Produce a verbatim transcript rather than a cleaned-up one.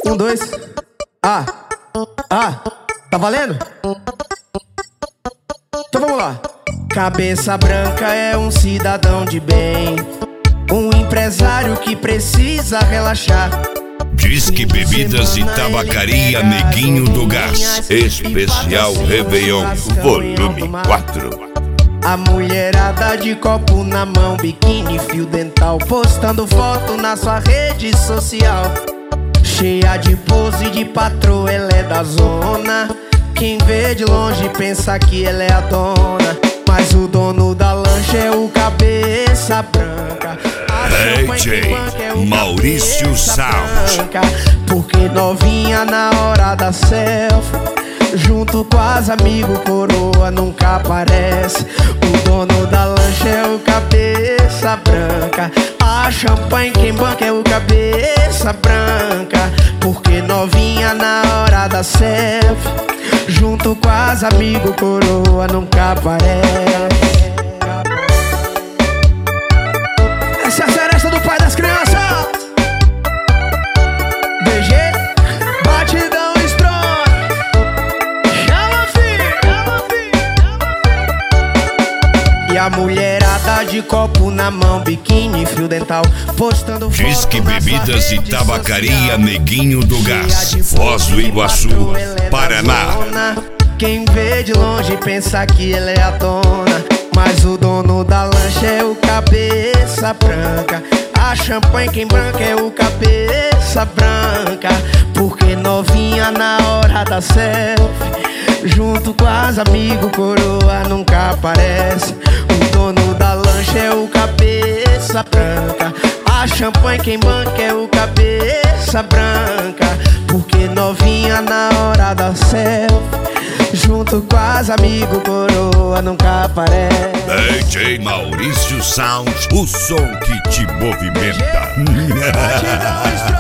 Um, dois. Ah, ah, tá valendo? Então vamos lá. Cabeça branca é um cidadão de bem, um empresário que precisa relaxar. Disque Bebidas e Tabacaria Neguinho do Gás. Especial Réveillon, volume quatro. A mulherada de copo na mão, biquíni, fio dental, postando foto na sua rede social. Cheia de pose de patroa, ela é da zona. Quem vê de longe pensa que ela é a dona, mas o dono da lancha é o cabeça branca. D J Maurício Sound. Porque novinha na hora da selfie, junto com as amigos, coroa nunca aparece. O dono da lancha é o cabeça branca. A champanhe quem banca é o cabeça branca. Porque novinha na hora da selfie, junto com as amigos, coroa nunca aparece. Essa é a seresta do pai das crianças. D G Batidão Strong. Chama, filho, chama, filho. E a mulherada de copo na mão, biquíni, fio dental, postando foto. Disque Bebidas e Tabacaria Neguinho do Gás, Foz do Iguaçu, Paraná. Quem vê de longe pensa que ela é a dona, mas o dono da lancha é o cabeça branca. A champanhe quem branca é o cabeça branca. Porque novinha na hora da selfie, junto com as amigos, coroa nunca aparece. O dono da lancha é o cabeça branca. A champanhe quem banca é o cabeça branca. Porque novinha na hora da selfie, junto com as amigos, coroa nunca aparece. D J Maurício Sound, o som que te movimenta.